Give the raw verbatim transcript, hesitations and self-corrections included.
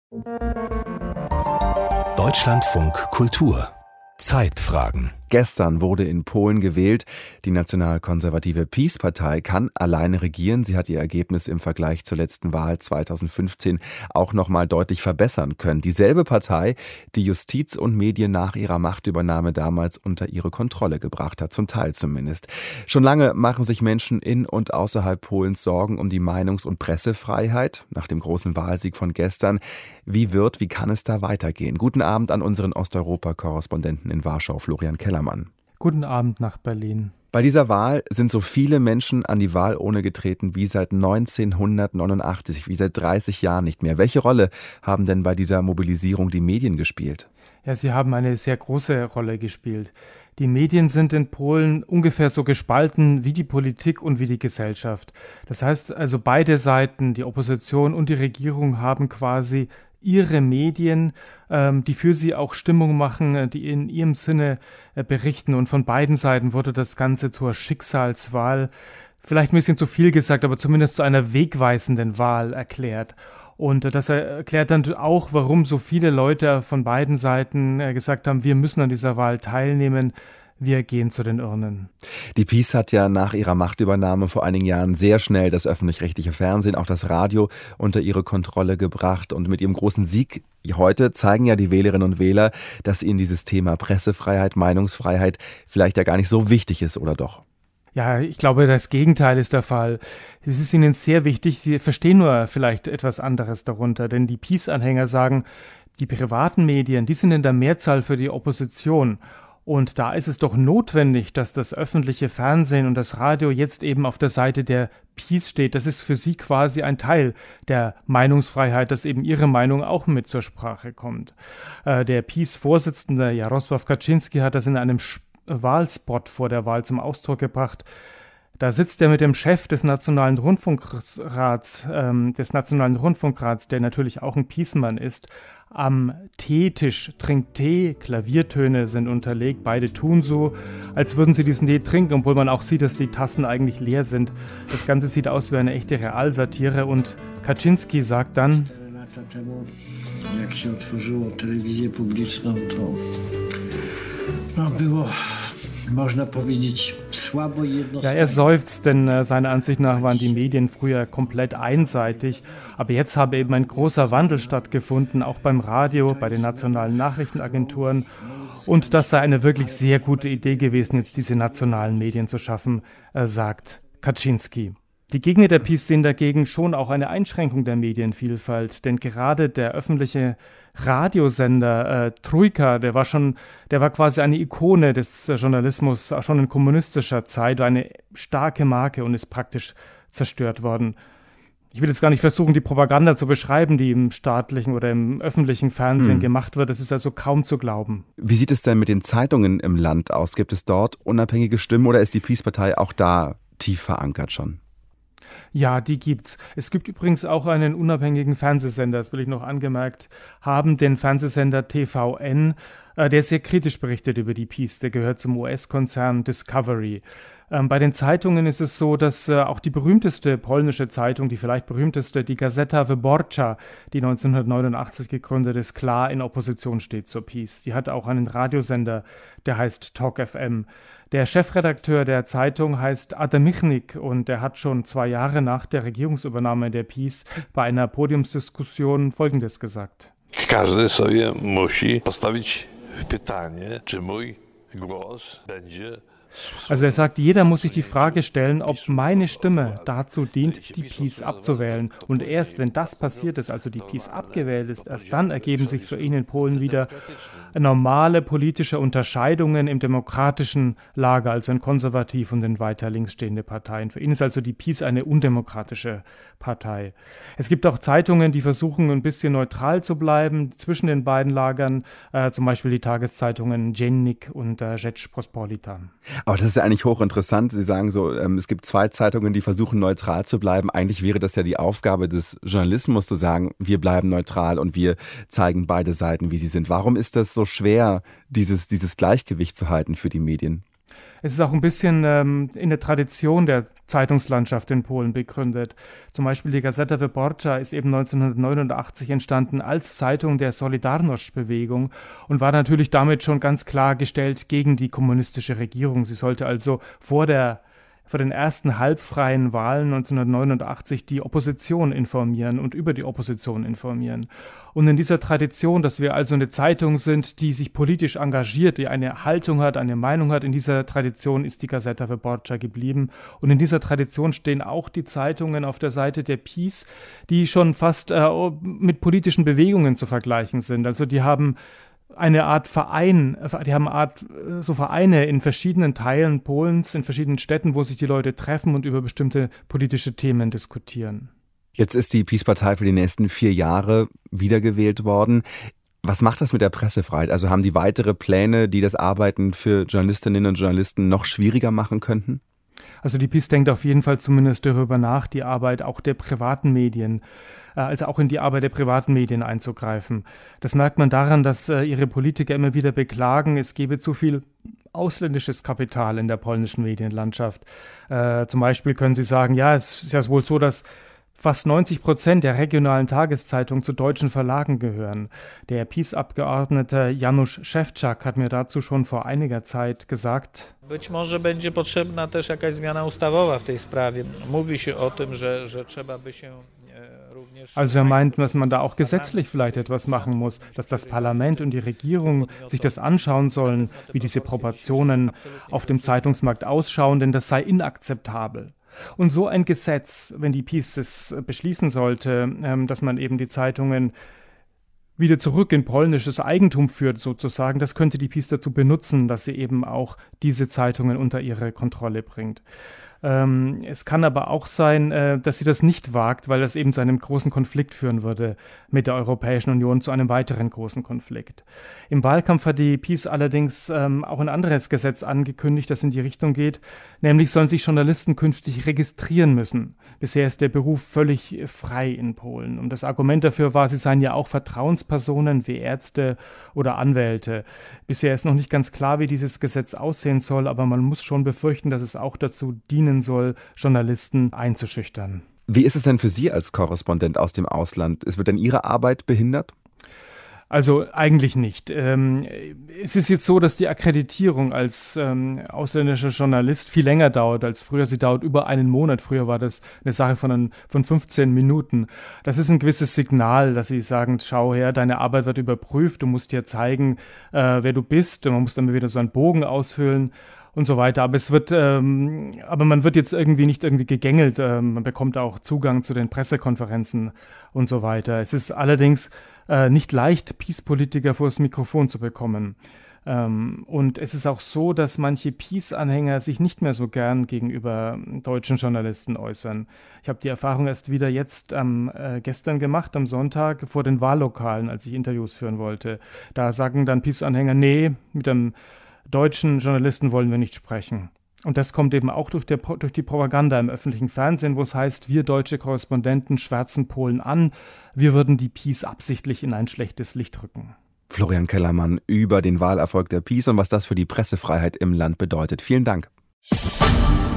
Deutschlandfunk Kultur Zeitfragen. Gestern wurde in Polen gewählt. Die nationalkonservative PiS-Partei kann alleine regieren. Sie hat ihr Ergebnis im Vergleich zur letzten Wahl zweitausendfünfzehn auch noch mal deutlich verbessern können. Dieselbe Partei, die Justiz und Medien nach ihrer Machtübernahme damals unter ihre Kontrolle gebracht hat, zum Teil zumindest. Schon lange machen sich Menschen in und außerhalb Polens Sorgen um die Meinungs- und Pressefreiheit nach dem großen Wahlsieg von gestern. Wie wird, wie kann es da weitergehen? Guten Abend an unseren Osteuropa-Korrespondenten in Warschau, Florian Kellermann. Guten Abend nach Berlin. Bei dieser Wahl sind so viele Menschen an die Wahlurne getreten wie seit neunzehnhundertneunundachtzig, wie seit dreißig Jahren nicht mehr. Welche Rolle haben denn bei dieser Mobilisierung die Medien gespielt? Ja, sie haben eine sehr große Rolle gespielt. Die Medien sind in Polen ungefähr so gespalten wie die Politik und wie die Gesellschaft. Das heißt also, beide Seiten, die Opposition und die Regierung, haben quasi ihre Medien, ähm, die für sie auch Stimmung machen, die in ihrem Sinne äh, berichten. Und von beiden Seiten wurde das Ganze zur Schicksalswahl, vielleicht ein bisschen zu viel gesagt, aber zumindest zu einer wegweisenden Wahl erklärt. Und äh, das erklärt dann auch, warum so viele Leute von beiden Seiten äh, gesagt haben, wir müssen an dieser Wahl teilnehmen. Wir gehen zu den Urnen. Die PiS hat ja nach ihrer Machtübernahme vor einigen Jahren sehr schnell das öffentlich-rechtliche Fernsehen, auch das Radio, unter ihre Kontrolle gebracht. Und mit ihrem großen Sieg heute zeigen ja die Wählerinnen und Wähler, dass ihnen dieses Thema Pressefreiheit, Meinungsfreiheit vielleicht ja gar nicht so wichtig ist, oder doch? Ja, ich glaube, das Gegenteil ist der Fall. Es ist ihnen sehr wichtig, sie verstehen nur vielleicht etwas anderes darunter. Denn die PiS-Anhänger sagen, die privaten Medien, die sind in der Mehrzahl für die Opposition. Und da ist es doch notwendig, dass das öffentliche Fernsehen und das Radio jetzt eben auf der Seite der PiS steht. Das ist für sie quasi ein Teil der Meinungsfreiheit, dass eben ihre Meinung auch mit zur Sprache kommt. Äh, der PiS-Vorsitzende Jarosław Kaczyński hat das in einem Wahlspot vor der Wahl zum Ausdruck gebracht. Da sitzt er mit dem Chef des Nationalen Rundfunkrats, ähm, des Nationalen Rundfunkrats, der natürlich auch ein PiS-Mann ist, am Teetisch, trinkt Tee, Klaviertöne sind unterlegt, beide tun so, als würden sie diesen Tee trinken, obwohl man auch sieht, dass die Tassen eigentlich leer sind. Das Ganze sieht aus wie eine echte Realsatire und Kaczyński sagt dann: Jak się otworzyło telewizję publiczną, to no, było, można powiedzieć, słabo jednostronnie. Ja, er seufzt, denn äh, seiner Ansicht nach waren die Medien früher komplett einseitig. Aber jetzt habe eben ein großer Wandel stattgefunden, auch beim Radio, bei den nationalen Nachrichtenagenturen. Und das sei eine wirklich sehr gute Idee gewesen, jetzt diese nationalen Medien zu schaffen, äh, sagt Kaczyński. Die Gegner der PiS sehen dagegen schon auch eine Einschränkung der Medienvielfalt, denn gerade der öffentliche Radiosender äh, Trójka, der war schon, der war quasi eine Ikone des äh, Journalismus, auch schon in kommunistischer Zeit, eine starke Marke und ist praktisch zerstört worden. Ich will jetzt gar nicht versuchen, die Propaganda zu beschreiben, die im staatlichen oder im öffentlichen Fernsehen hm. gemacht wird. Das ist also kaum zu glauben. Wie sieht es denn mit den Zeitungen im Land aus? Gibt es dort unabhängige Stimmen oder ist die PiS-Partei auch da tief verankert schon? Ja, die gibt's. Es gibt übrigens auch einen unabhängigen Fernsehsender, das will ich noch angemerkt haben, den Fernsehsender T V N, äh, der sehr kritisch berichtet über die PiS. Der gehört zum U S-Konzern Discovery. Ähm, bei den Zeitungen ist es so, dass äh, auch die berühmteste polnische Zeitung, die vielleicht berühmteste, die Gazeta Wyborcza, die neunzehnhundertneunundachtzig gegründet ist, klar in Opposition steht zur PiS. Die hat auch einen Radiosender, der heißt Talk F M. Der Chefredakteur der Zeitung heißt Adam Michnik und der hat schon zwei Jahre nach der Regierungsübernahme der PiS bei einer Podiumsdiskussion Folgendes gesagt. Każdy sobie musi postawić pytanie, czy mój głos będzie. Also er sagt, jeder muss sich die Frage stellen, ob meine Stimme dazu dient, die PiS abzuwählen. Und erst wenn das passiert ist, also die PiS abgewählt ist, erst dann ergeben sich für ihn in Polen wieder normale politische Unterscheidungen im demokratischen Lager, also in konservativ und in weiter links stehende Parteien. Für ihn ist also die PiS eine undemokratische Partei. Es gibt auch Zeitungen, die versuchen, ein bisschen neutral zu bleiben zwischen den beiden Lagern, äh, zum Beispiel die Tageszeitungen Dziennik und äh, Rzeczpospolita. Aber das ist ja eigentlich hochinteressant. Sie sagen so, ähm, es gibt zwei Zeitungen, die versuchen neutral zu bleiben. Eigentlich wäre das ja die Aufgabe des Journalismus zu sagen, wir bleiben neutral und wir zeigen beide Seiten, wie sie sind. Warum ist das so schwer, dieses, dieses Gleichgewicht zu halten für die Medien? Es ist auch ein bisschen ähm, in der Tradition der Zeitungslandschaft in Polen begründet. Zum Beispiel die Gazeta Wyborcza ist eben neunzehnhundertneunundachtzig entstanden als Zeitung der Solidarność-Bewegung und war natürlich damit schon ganz klar gestellt gegen die kommunistische Regierung. Sie sollte also vor der vor den ersten halbfreien Wahlen neunzehnhundertneunundachtzig die Opposition informieren und über die Opposition informieren. Und in dieser Tradition, dass wir also eine Zeitung sind, die sich politisch engagiert, die eine Haltung hat, eine Meinung hat, in dieser Tradition ist die Gazeta Wyborcza geblieben. Und in dieser Tradition stehen auch die Zeitungen auf der Seite der PiS, die schon fast äh, mit politischen Bewegungen zu vergleichen sind. Also die haben eine Art Verein, die haben eine Art so Vereine in verschiedenen Teilen Polens, in verschiedenen Städten, wo sich die Leute treffen und über bestimmte politische Themen diskutieren. Jetzt ist die PiS-Partei für die nächsten vier Jahre wiedergewählt worden. Was macht das mit der Pressefreiheit? Also haben die weitere Pläne, die das Arbeiten für Journalistinnen und Journalisten noch schwieriger machen könnten? Also die PiS denkt auf jeden Fall zumindest darüber nach, die Arbeit auch der privaten Medien, äh, also auch in die Arbeit der privaten Medien einzugreifen. Das merkt man daran, dass äh, ihre Politiker immer wieder beklagen, es gebe zu viel ausländisches Kapital in der polnischen Medienlandschaft. Äh, zum Beispiel können sie sagen, ja, es ist ja wohl so, dass fast neunzig Prozent der regionalen Tageszeitungen zu deutschen Verlagen gehören. Der PiS-Abgeordnete Janusz Szewczak hat mir dazu schon vor einiger Zeit gesagt: Być może będzie potrzebna też jakaś zmiana ustawowa w tej sprawie. Mówi się o tym, że, że trzeba by się również... Also er meint, dass man da auch gesetzlich vielleicht etwas machen muss, dass das Parlament und die Regierung sich das anschauen sollen, wie diese Proportionen auf dem Zeitungsmarkt ausschauen, denn das sei inakzeptabel. Und so ein Gesetz, wenn die PiS es beschließen sollte, dass man eben die Zeitungen wieder zurück in polnisches Eigentum führt sozusagen, das könnte die PiS dazu benutzen, dass sie eben auch diese Zeitungen unter ihre Kontrolle bringt. Ähm, es kann aber auch sein, äh, dass sie das nicht wagt, weil das eben zu einem großen Konflikt führen würde mit der Europäischen Union, zu einem weiteren großen Konflikt. Im Wahlkampf hat die PiS allerdings ähm, auch ein anderes Gesetz angekündigt, das in die Richtung geht, nämlich sollen sich Journalisten künftig registrieren müssen. Bisher ist der Beruf völlig frei in Polen. Und das Argument dafür war, sie seien ja auch Vertrauenspersonen wie Ärzte oder Anwälte. Bisher ist noch nicht ganz klar, wie dieses Gesetz aussehen soll, aber man muss schon befürchten, dass es auch dazu dienen soll, Journalisten einzuschüchtern. Wie ist es denn für Sie als Korrespondent aus dem Ausland? Es wird denn Ihre Arbeit behindert? Also eigentlich nicht. Ähm, es ist jetzt so, dass die Akkreditierung als ähm, ausländischer Journalist viel länger dauert als früher. Sie dauert über einen Monat. Früher war das eine Sache von, ein, von fünfzehn Minuten. Das ist ein gewisses Signal, dass sie sagen, schau her, deine Arbeit wird überprüft. Du musst dir zeigen, äh, wer du bist. Und man muss dann wieder so einen Bogen ausfüllen und so weiter. Aber es wird, ähm, aber man wird jetzt irgendwie nicht irgendwie gegängelt. Ähm, man bekommt auch Zugang zu den Pressekonferenzen und so weiter. Es ist allerdings äh, nicht leicht, PiS-Politiker vor das Mikrofon zu bekommen. Ähm, und es ist auch so, dass manche PiS-Anhänger sich nicht mehr so gern gegenüber deutschen Journalisten äußern. Ich habe die Erfahrung erst wieder jetzt ähm, äh, gestern gemacht, am Sonntag, vor den Wahllokalen, als ich Interviews führen wollte. Da sagen dann PiS-Anhänger, nee, mit einem deutschen Journalisten wollen wir nicht sprechen. Und das kommt eben auch durch, der, durch die Propaganda im öffentlichen Fernsehen, wo es heißt, wir deutsche Korrespondenten schwärzen Polen an, wir würden die PiS absichtlich in ein schlechtes Licht rücken. Florian Kellermann über den Wahlerfolg der PiS und was das für die Pressefreiheit im Land bedeutet. Vielen Dank.